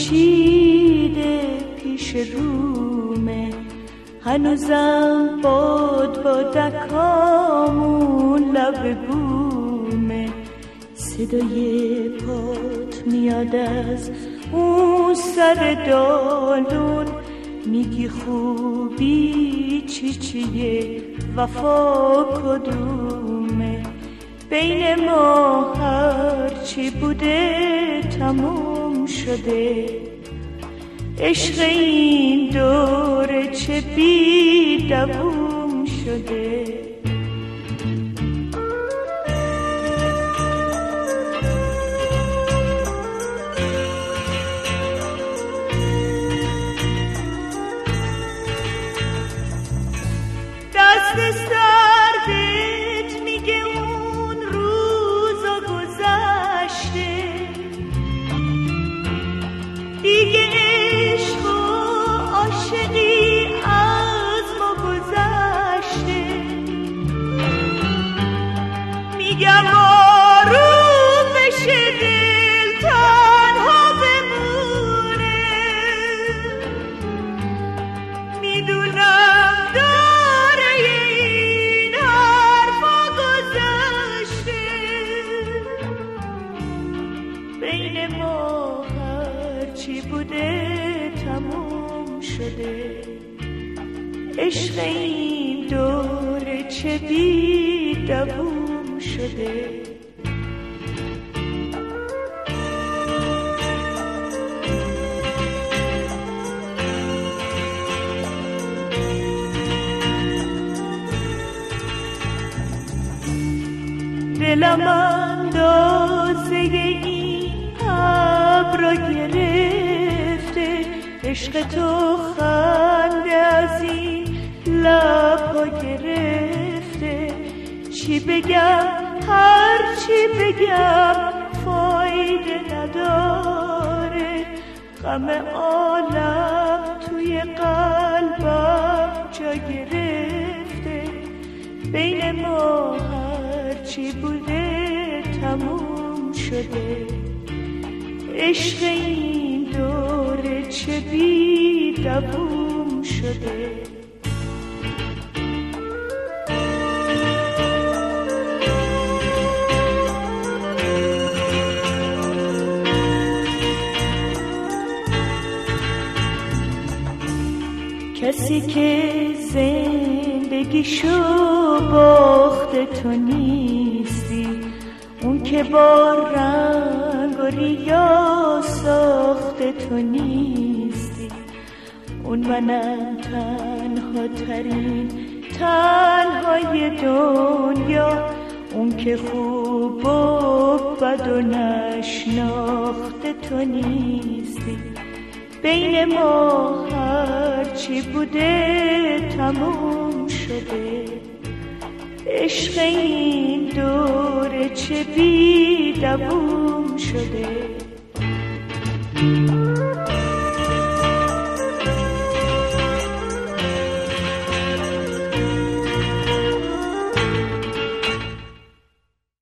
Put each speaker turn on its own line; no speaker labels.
پیچیده پیش رومه، هنوزم بادکامون لب بومه. صدای پات میاد از اون سر دالون، میگی خوبی چیه وفا کدومه. بین ما هرچی بوده تموم شده، عشق این دوره چه بی دووم شده. دست سردت میگه اون روزا گذشته، دیگه عشق و عاشقی از ما گذشته. میگم آروم بشه دل تنها بمونه، میدونم داره این حرفا گذشته. بین ما هرچی بوده تموم شده، عشق این دوره چه بی دووم شده. دلم اندازه این ابرا گرفته، عشق تو خنده از این لبا گرفته. چی بگم هر چی بگم فایده نداره، غم عالم توی قلبم جا گرفته. بین ما هرچی بوده تموم شده، عشق این دوره چه بی دووم شده. کسی که زندگیشو باخته تو نیستی، اون که با رنگ و ریا ساخته تو نیستی. اون منم تنها ترین تنهای دنیا، اون که خوب و بد و نشناخته تو نیستی. بین ما هرچی بوده تموم شده، عشق این دوره چه بی دووم شده.